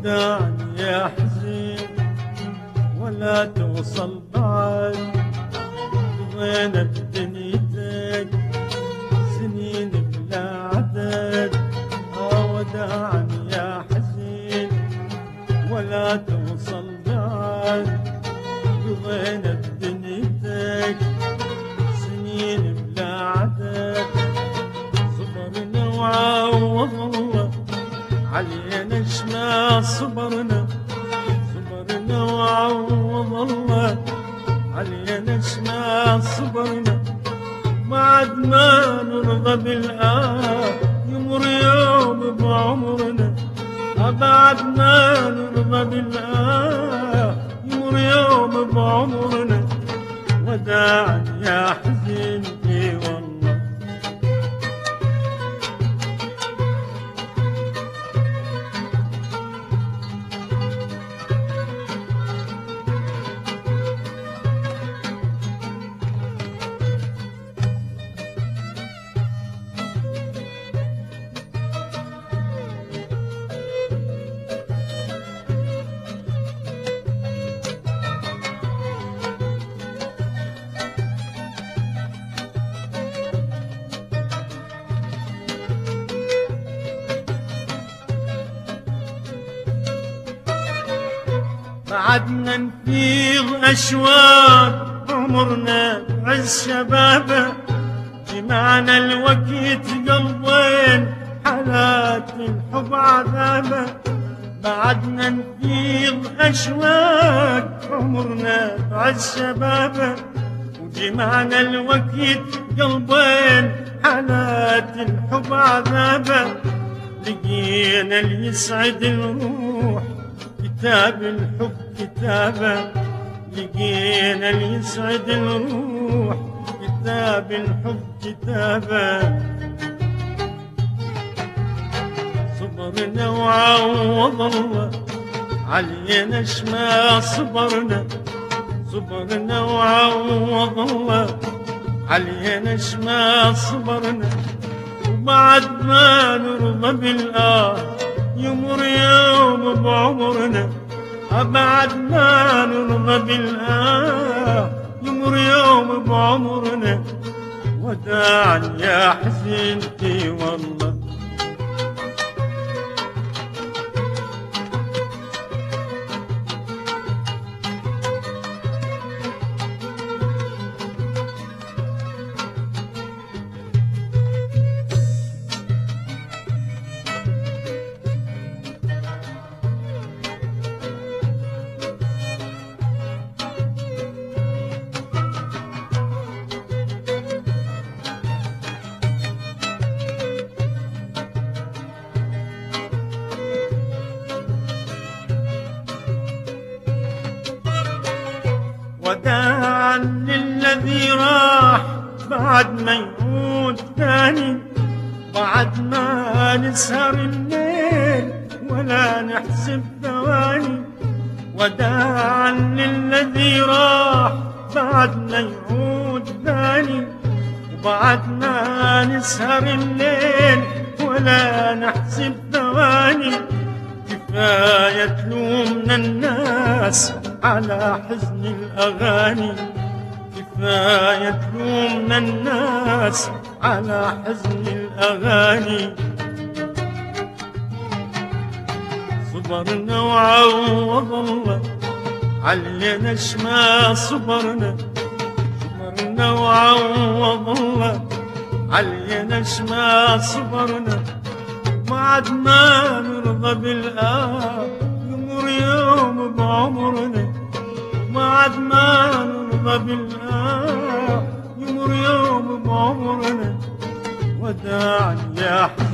وداعا يا حزين ولا توصل بعد، قضينا بدنيتك سنين بلا عدد. وداعا يا حزين ولا توصل بعد، قضينا بدنيتك سنين بلا عدد. صبرنا وعوض الله علينا شما صبرنا، صبرنا وعوض الله علينا شما صبرنا. بعد ما نرضى بالآه يمر يوم بعمرنا، بعد ما نرضى بالآه يمر يوم بعمرنا. وداعا يا حزينتي والله. بعدنا نفيض أشواق عمرنا عز شبابه، جمعنا الوقت قلبين حالات الحب عذابه. بعدنا نفيض أشواق عمرنا عز شبابه، وجمعنا الوقت قلبين حالات الحب عذابه. لقينا اللي يسعد الروح كتاب الحب كتابه، لقينا اللي يسعد الروح كتاب الحب كتابه. صبرنا وعوض الله علينا شما صبرنا، صبرنا وعوض الله علينا شما صبرنا. وبعد ما نرضى بالآه يمر يوم بعمرنا، بعد ما نرضى بالآه يمر يوم بعمرنا. وداعا يا حزينتي والله. وداعا للذي راح بعد ما يعود ثاني، بعد ما نسهر الليل ولا نحسب ثواني. وداعا للذي راح بعد ما يعود ثاني، وبعد ما نسهر الليل ولا نحسب ثواني. كفاية تلومنا الناس على حزن الأغاني، كفاية تلومنا الناس على حزن الأغاني. صبرنا وعوض الله علينا شما صبرنا، صبرنا وعوض الله علينا شما صبرنا. بعد ما نرضى بالآه يمر يوم بعمرنا، بعد ما نرضى بالآه يمر يوم بعمرنا. وداعا يا حزين